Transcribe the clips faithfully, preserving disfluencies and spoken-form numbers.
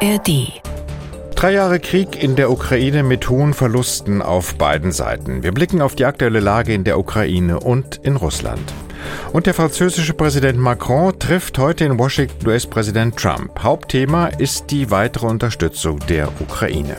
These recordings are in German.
A R D. Drei Jahre Krieg in der Ukraine mit hohen Verlusten auf beiden Seiten. Wir blicken auf die aktuelle Lage in der Ukraine und in Russland. Und der französische Präsident Macron trifft heute in Washington U S-Präsident Trump. Hauptthema ist die weitere Unterstützung der Ukraine.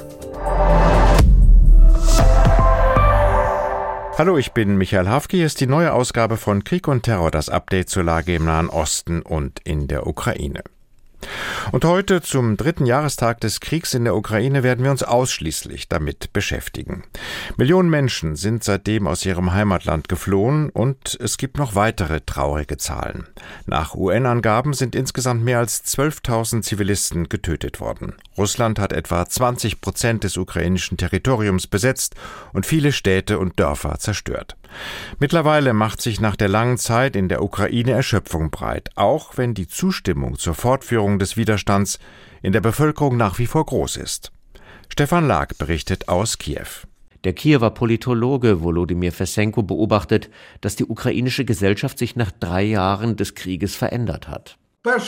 Hallo, ich bin Michael Hafke. Hier ist die neue Ausgabe von Krieg und Terror, das Update zur Lage im Nahen Osten und in der Ukraine. Und heute, zum dritten Jahrestag des Kriegs in der Ukraine, werden wir uns ausschließlich damit beschäftigen. Millionen Menschen sind seitdem aus ihrem Heimatland geflohen und es gibt noch weitere traurige Zahlen. Nach U N-Angaben sind insgesamt mehr als zwölftausend Zivilisten getötet worden. Russland hat etwa zwanzig Prozent des ukrainischen Territoriums besetzt und viele Städte und Dörfer zerstört. Mittlerweile macht sich nach der langen Zeit in der Ukraine Erschöpfung breit, auch wenn die Zustimmung zur Fortführung des Widerstands in der Bevölkerung nach wie vor groß ist. Stefan Lag berichtet aus Kiew. Der Kiewer Politologe Volodymyr Fesenko beobachtet, dass die ukrainische Gesellschaft sich nach drei Jahren des Krieges verändert hat.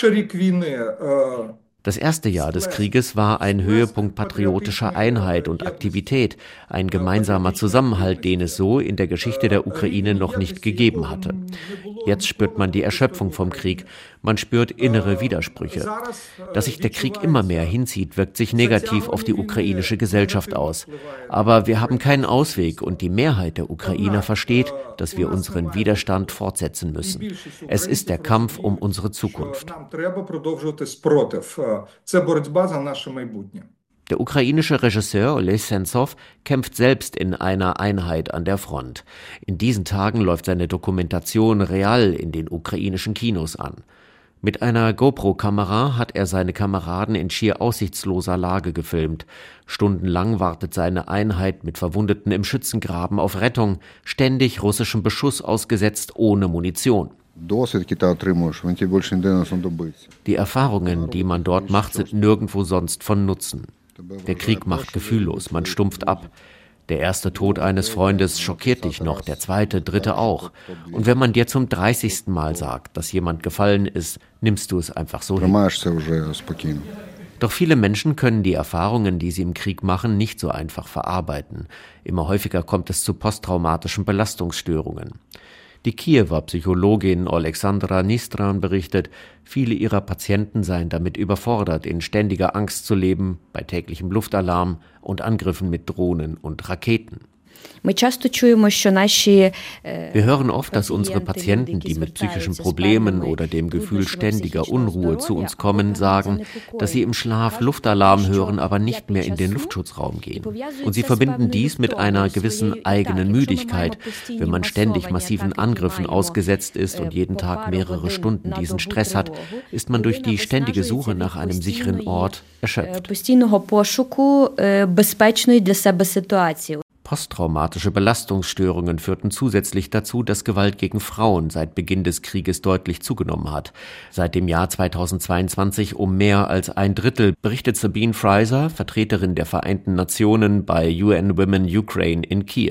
Das erste Jahr des Krieges war ein Höhepunkt patriotischer Einheit und Aktivität, ein gemeinsamer Zusammenhalt, den es so in der Geschichte der Ukraine noch nicht gegeben hatte. Jetzt spürt man die Erschöpfung vom Krieg, man spürt innere Widersprüche. Dass sich der Krieg immer mehr hinzieht, wirkt sich negativ auf die ukrainische Gesellschaft aus. Aber wir haben keinen Ausweg und die Mehrheit der Ukrainer versteht, dass wir unseren Widerstand fortsetzen müssen. Es ist der Kampf um unsere Zukunft. Der ukrainische Regisseur Oleh Sentsov kämpft selbst in einer Einheit an der Front. In diesen Tagen läuft seine Dokumentation Real in den ukrainischen Kinos an. Mit einer GoPro-Kamera hat er seine Kameraden in schier aussichtsloser Lage gefilmt. Stundenlang wartet seine Einheit mit Verwundeten im Schützengraben auf Rettung, ständig russischem Beschuss ausgesetzt, ohne Munition. Die Erfahrungen, die man dort macht, sind nirgendwo sonst von Nutzen. Der Krieg macht gefühllos, man stumpft ab. Der erste Tod eines Freundes schockiert dich noch, der zweite, dritte auch. Und wenn man dir zum dreißigsten Mal sagt, dass jemand gefallen ist, nimmst du es einfach so hin. Doch viele Menschen können die Erfahrungen, die sie im Krieg machen, nicht so einfach verarbeiten. Immer häufiger kommt es zu posttraumatischen Belastungsstörungen. Die Kiewer Psychologin Oleksandra Nistran berichtet, viele ihrer Patienten seien damit überfordert, in ständiger Angst zu leben, bei täglichem Luftalarm und Angriffen mit Drohnen und Raketen. Wir hören oft, dass unsere Patienten, die mit psychischen Problemen oder dem Gefühl ständiger Unruhe zu uns kommen, sagen, dass sie im Schlaf Luftalarm hören, aber nicht mehr in den Luftschutzraum gehen. Und sie verbinden dies mit einer gewissen eigenen Müdigkeit. Wenn man ständig massiven Angriffen ausgesetzt ist und jeden Tag mehrere Stunden diesen Stress hat, ist man durch die ständige Suche nach einem sicheren Ort erschöpft. Posttraumatische Belastungsstörungen führten zusätzlich dazu, dass Gewalt gegen Frauen seit Beginn des Krieges deutlich zugenommen hat. Seit dem Jahr zweitausendzweiundzwanzig um mehr als ein Drittel, berichtet Sabine Fraser, Vertreterin der Vereinten Nationen bei U N Women Ukraine in Kiew.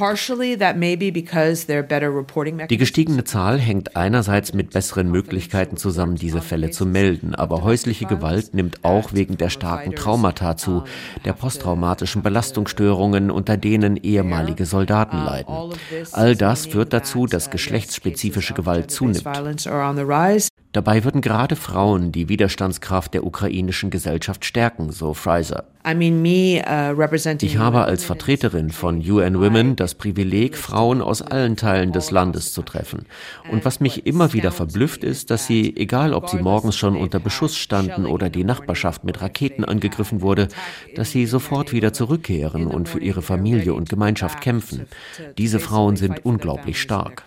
Die gestiegene Zahl hängt einerseits mit besseren Möglichkeiten zusammen, diese Fälle zu melden, aber häusliche Gewalt nimmt auch wegen der starken Traumata zu, der posttraumatischen Belastungsstörungen, unter denen ehemalige Soldaten leiden. All das führt dazu, dass geschlechtsspezifische Gewalt zunimmt. Dabei würden gerade Frauen die Widerstandskraft der ukrainischen Gesellschaft stärken, so Fraser. Ich habe als Vertreterin von U N Women das Privileg, Frauen aus allen Teilen des Landes zu treffen. Und was mich immer wieder verblüfft ist, dass sie, egal ob sie morgens schon unter Beschuss standen oder die Nachbarschaft mit Raketen angegriffen wurde, dass sie sofort wieder zurückkehren und für ihre Familie und Gemeinschaft kämpfen. Diese Frauen sind unglaublich stark.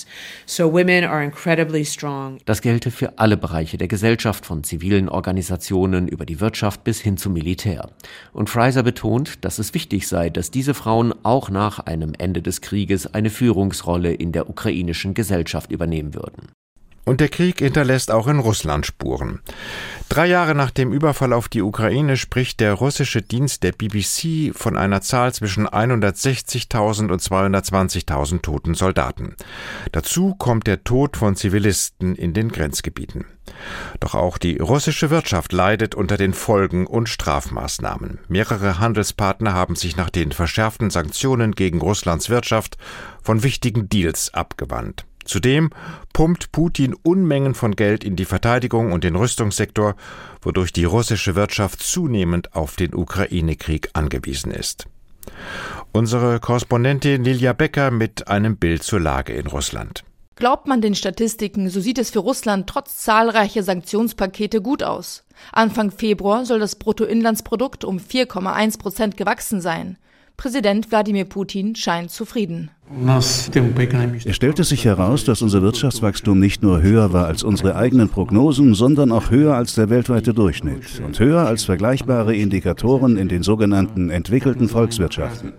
Das gelte für alle Bereiche der Gesellschaft, von zivilen Organisationen über die Wirtschaft bis hin zum Militär. Und Fraser betont, dass es wichtig sei, dass diese Frauen auch nach einem Ende des Krieges eine Führungsrolle in der ukrainischen Gesellschaft übernehmen würden. Und der Krieg hinterlässt auch in Russland Spuren. Drei Jahre nach dem Überfall auf die Ukraine spricht der russische Dienst der B B C von einer Zahl zwischen hundertsechzigtausend und zweihundertzwanzigtausend toten Soldaten. Dazu kommt der Tod von Zivilisten in den Grenzgebieten. Doch auch die russische Wirtschaft leidet unter den Folgen und Strafmaßnahmen. Mehrere Handelspartner haben sich nach den verschärften Sanktionen gegen Russlands Wirtschaft von wichtigen Deals abgewandt. Zudem pumpt Putin Unmengen von Geld in die Verteidigung und den Rüstungssektor, wodurch die russische Wirtschaft zunehmend auf den Ukraine-Krieg angewiesen ist. Unsere Korrespondentin Lilia Becker mit einem Bild zur Lage in Russland. Glaubt man den Statistiken, so sieht es für Russland trotz zahlreicher Sanktionspakete gut aus. Anfang Februar soll das Bruttoinlandsprodukt um vier Komma eins Prozent gewachsen sein. Präsident Wladimir Putin scheint zufrieden. Es stellte sich heraus, dass unser Wirtschaftswachstum nicht nur höher war als unsere eigenen Prognosen, sondern auch höher als der weltweite Durchschnitt und höher als vergleichbare Indikatoren in den sogenannten entwickelten Volkswirtschaften.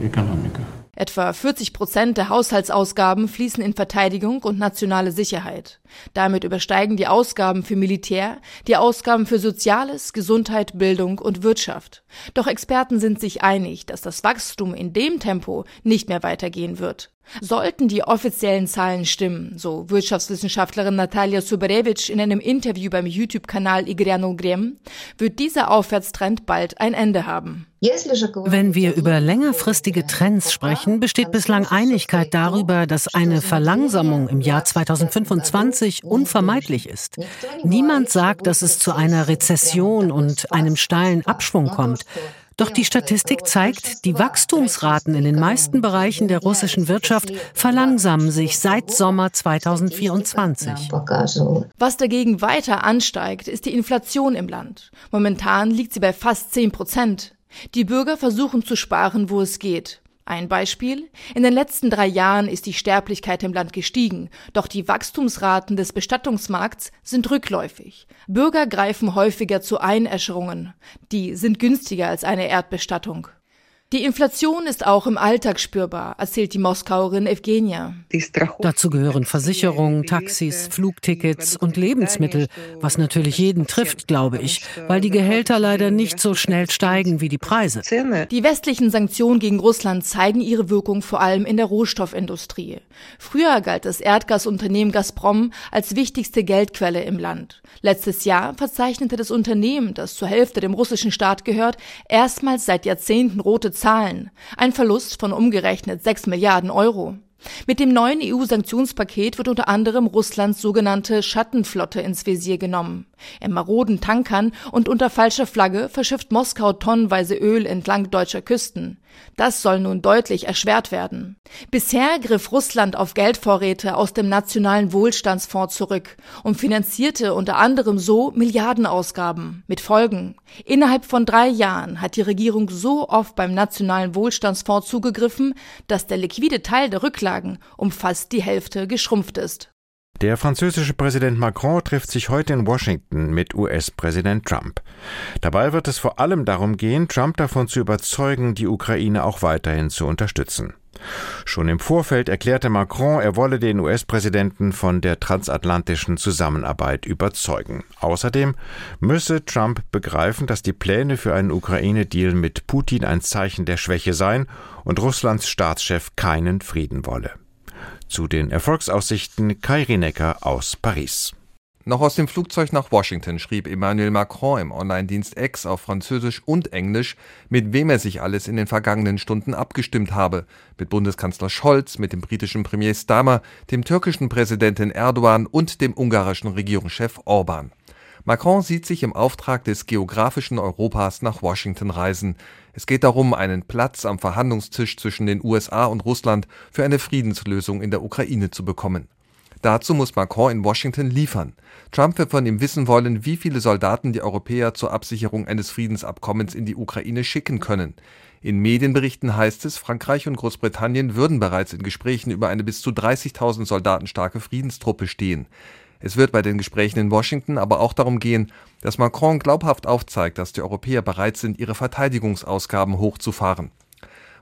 Etwa vierzig Prozent der Haushaltsausgaben fließen in Verteidigung und nationale Sicherheit. Damit übersteigen die Ausgaben für Militär die Ausgaben für Soziales, Gesundheit, Bildung und Wirtschaft. Doch Experten sind sich einig, dass das Wachstum in dem Tempo nicht mehr weitergehen wird. Sollten die offiziellen Zahlen stimmen, so Wirtschaftswissenschaftlerin Natalia Subarewitsch in einem Interview beim YouTube-Kanal Igorya null Grem, wird dieser Aufwärtstrend bald ein Ende haben. Wenn wir über längerfristige Trends sprechen, besteht bislang Einigkeit darüber, dass eine Verlangsamung im Jahr zweitausendfünfundzwanzig unvermeidlich ist. Niemand sagt, dass es zu einer Rezession und einem steilen Abschwung kommt. Doch die Statistik zeigt, die Wachstumsraten in den meisten Bereichen der russischen Wirtschaft verlangsamen sich seit Sommer zweitausendvierundzwanzig. Was dagegen weiter ansteigt, ist die Inflation im Land. Momentan liegt sie bei fast zehn Prozent. Die Bürger versuchen zu sparen, wo es geht. Ein Beispiel: In den letzten drei Jahren ist die Sterblichkeit im Land gestiegen, doch die Wachstumsraten des Bestattungsmarkts sind rückläufig. Bürger greifen häufiger zu Einäscherungen. Die sind günstiger als eine Erdbestattung. Die Inflation ist auch im Alltag spürbar, erzählt die Moskauerin Evgenia. Dazu gehören Versicherungen, Taxis, Flugtickets und Lebensmittel, was natürlich jeden trifft, glaube ich, weil die Gehälter leider nicht so schnell steigen wie die Preise. Die westlichen Sanktionen gegen Russland zeigen ihre Wirkung vor allem in der Rohstoffindustrie. Früher galt das Erdgasunternehmen Gazprom als wichtigste Geldquelle im Land. Letztes Jahr verzeichnete das Unternehmen, das zur Hälfte dem russischen Staat gehört, erstmals seit Jahrzehnten rote Zahlen. Ein Verlust von umgerechnet sechs Milliarden Euro. Mit dem neuen E U-Sanktionspaket wird unter anderem Russlands sogenannte Schattenflotte ins Visier genommen. In maroden Tankern und unter falscher Flagge verschifft Moskau tonnenweise Öl entlang deutscher Küsten. Das soll nun deutlich erschwert werden. Bisher griff Russland auf Geldvorräte aus dem Nationalen Wohlstandsfonds zurück und finanzierte unter anderem so Milliardenausgaben mit Folgen. Innerhalb von drei Jahren hat die Regierung so oft beim Nationalen Wohlstandsfonds zugegriffen, dass der liquide Teil der Rücklagen um fast die Hälfte geschrumpft ist. Der französische Präsident Macron trifft sich heute in Washington mit U S-Präsident Trump. Dabei wird es vor allem darum gehen, Trump davon zu überzeugen, die Ukraine auch weiterhin zu unterstützen. Schon im Vorfeld erklärte Macron, er wolle den U S-Präsidenten von der transatlantischen Zusammenarbeit überzeugen. Außerdem müsse Trump begreifen, dass die Pläne für einen Ukraine-Deal mit Putin ein Zeichen der Schwäche seien und Russlands Staatschef keinen Frieden wolle. Zu den Erfolgsaussichten Kai Rinecker aus Paris. Noch aus dem Flugzeug nach Washington schrieb Emmanuel Macron im Online-Dienst X auf Französisch und Englisch, mit wem er sich alles in den vergangenen Stunden abgestimmt habe. Mit Bundeskanzler Scholz, mit dem britischen Premier Starmer, dem türkischen Präsidenten Erdogan und dem ungarischen Regierungschef Orban. Macron sieht sich im Auftrag des geografischen Europas nach Washington reisen. Es geht darum, einen Platz am Verhandlungstisch zwischen den U S A und Russland für eine Friedenslösung in der Ukraine zu bekommen. Dazu muss Macron in Washington liefern. Trump wird von ihm wissen wollen, wie viele Soldaten die Europäer zur Absicherung eines Friedensabkommens in die Ukraine schicken können. In Medienberichten heißt es, Frankreich und Großbritannien würden bereits in Gesprächen über eine bis zu dreißigtausend Soldaten starke Friedenstruppe stehen. Es wird bei den Gesprächen in Washington aber auch darum gehen, dass Macron glaubhaft aufzeigt, dass die Europäer bereit sind, ihre Verteidigungsausgaben hochzufahren.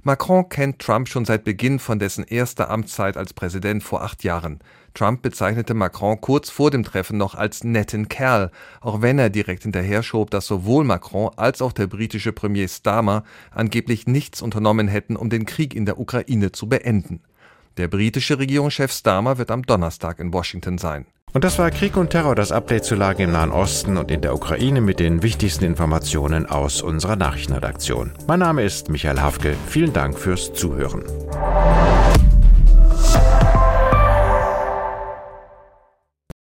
Macron kennt Trump schon seit Beginn von dessen erster Amtszeit als Präsident vor acht Jahren. Trump bezeichnete Macron kurz vor dem Treffen noch als netten Kerl, auch wenn er direkt hinterher schob, dass sowohl Macron als auch der britische Premier Starmer angeblich nichts unternommen hätten, um den Krieg in der Ukraine zu beenden. Der britische Regierungschef Starmer wird am Donnerstag in Washington sein. Und das war Krieg und Terror, das Update zur Lage im Nahen Osten und in der Ukraine mit den wichtigsten Informationen aus unserer Nachrichtenredaktion. Mein Name ist Michael Hafke. Vielen Dank fürs Zuhören.